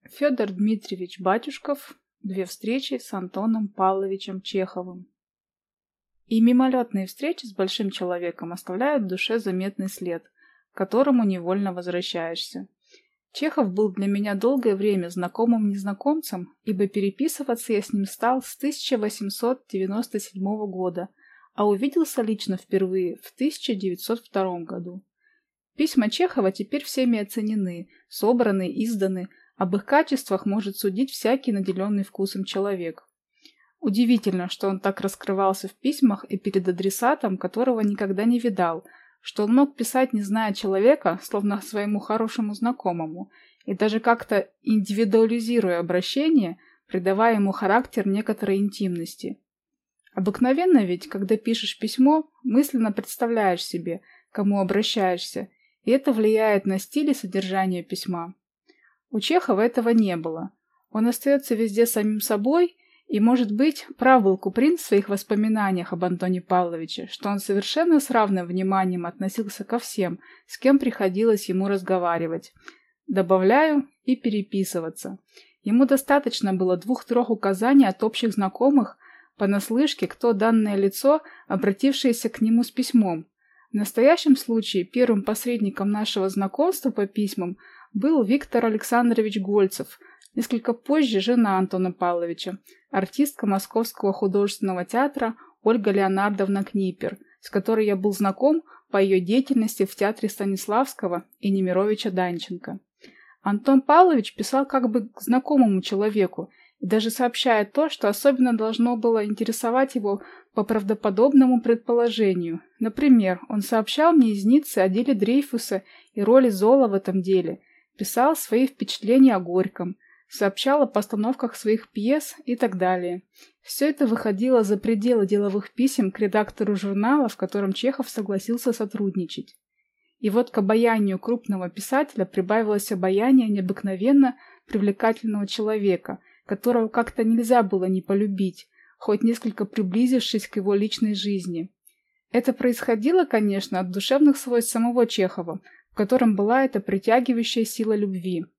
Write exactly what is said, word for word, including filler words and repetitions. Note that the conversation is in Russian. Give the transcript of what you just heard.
Федор Дмитриевич Батюшков. Две встречи с Антоном Павловичем Чеховым. И мимолетные встречи с большим человеком оставляют в душе заметный след, к которому невольно возвращаешься. Чехов был для меня долгое время знакомым незнакомцем, ибо переписываться я с ним стал с тысяча восемьсот девяносто седьмого года, а увиделся лично впервые в тысяча девятьсот втором году. Письма Чехова теперь всеми оценены, собраны, изданы. Об их качествах может судить всякий наделенный вкусом человек. Удивительно, что он так раскрывался в письмах и перед адресатом, которого никогда не видал, что он мог писать, не зная человека, словно своему хорошему знакомому, и даже как-то индивидуализируя обращение, придавая ему характер некоторой интимности. Обыкновенно ведь, когда пишешь письмо, мысленно представляешь себе, к кому обращаешься, и это влияет на стиль и содержание письма. У Чехова этого не было. Он остается везде самим собой, и, может быть, прав был Куприн в своих воспоминаниях об Антоне Павловиче, что он совершенно с равным вниманием относился ко всем, с кем приходилось ему разговаривать. Добавляю, и переписываться. Ему достаточно было двух-трех указаний от общих знакомых, понаслышке, кто данное лицо, обратившееся к нему с письмом. В настоящем случае первым посредником нашего знакомства по письмам был Виктор Александрович Гольцев, несколько позже жена Антона Павловича, артистка Московского художественного театра Ольга Леонардовна Книпер, с которой я был знаком по ее деятельности в театре Станиславского и Немировича Данченко. Антон Павлович писал как бы к знакомому человеку и даже сообщает то, что особенно должно было интересовать его по правдоподобному предположению. Например, он сообщал мне из Ниццы о деле Дрейфуса и роли Зола в этом деле, писал свои впечатления о Горьком, сообщал о постановках своих пьес и так далее. Все это выходило за пределы деловых писем к редактору журнала, в котором Чехов согласился сотрудничать. И вот к обаянию крупного писателя прибавилось обаяние необыкновенно привлекательного человека, которого как-то нельзя было не полюбить, хоть несколько приблизившись к его личной жизни. Это происходило, конечно, от душевных свойств самого Чехова, в котором была эта притягивающая сила любви.